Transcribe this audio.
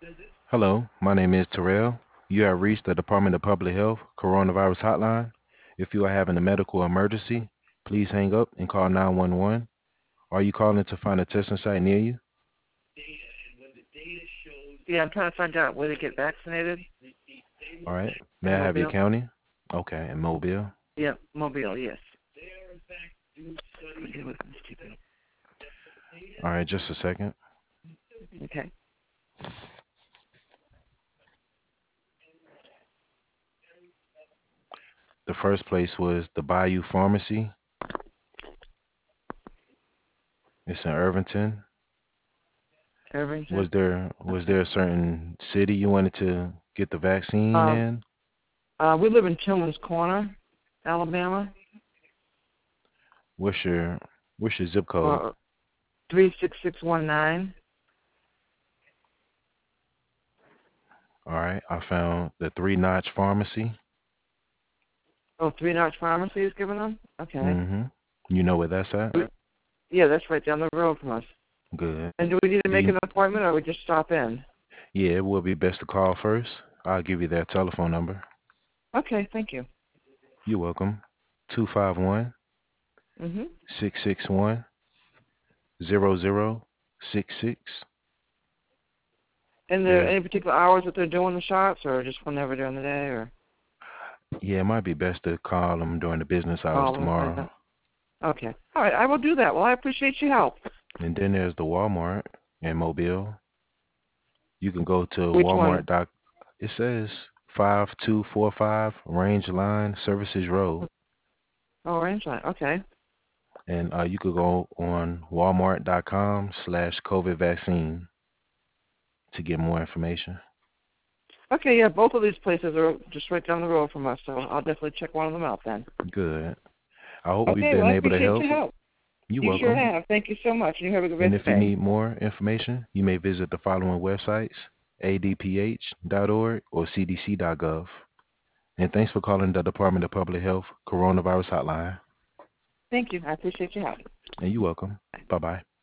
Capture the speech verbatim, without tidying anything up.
Hello, my name is Terrell. You have reached the Department of Public Health Coronavirus Hotline. If you are having a medical emergency, please hang up and call nine one one. Are you calling to find a testing site near you? Yeah, I'm trying to find out where to get vaccinated All right. May in I have your Mobile. county? Okay, in Mobile. Yeah, Mobile, yes. Let me deal with this stupid- All right, just a second. Okay. The first place was the Bayou Pharmacy. It's in Irvington. Irvington. Was there was Okay. there a certain city you wanted to get the vaccine Um, in? uh, we live in Tillman's Corner, Alabama, What's your what's your zip code? uh, three six six one nine. All right, I found the Three Notch Pharmacy. Oh, Three Notch Pharmacy is giving them? Okay. Mm-hmm. You know where that's at? We- Yeah, that's right down the road from us. Good. And do we need to Do make you, an appointment or we just stop in? yeah, it will be best to call first. I'll give you that telephone number. Okay, thank you. You're welcome. Two five one Mhm. six six one zero zero six six. And there Is any particular hours that they're doing the shots, or just whenever during the day, or yeah, it might be best to call them during the business hours call them like tomorrow. that? Okay. All right, I will do that. Well, I appreciate your help. And then there's the Walmart in Mobile. You can go to Which one? Walmart. Doc. It says five two four five Range Line Services Road. Oh, Orange Line. Okay. And uh, you could go on walmart.com slash COVID vaccine to get more information. Okay, yeah, both of these places are just right down the road from us, so I'll definitely check one of them out then. Good. I hope we've Okay, well, been I able to appreciate help. your help. You're You sure welcome. have. Thank you so much, and you have a good And rest if of the you day. need more information, you may visit the following websites, a d p h dot org or c d c dot gov. And thanks for calling the Department of Public Health Coronavirus Hotline. Thank you. I appreciate your help. And you're welcome. Bye-bye.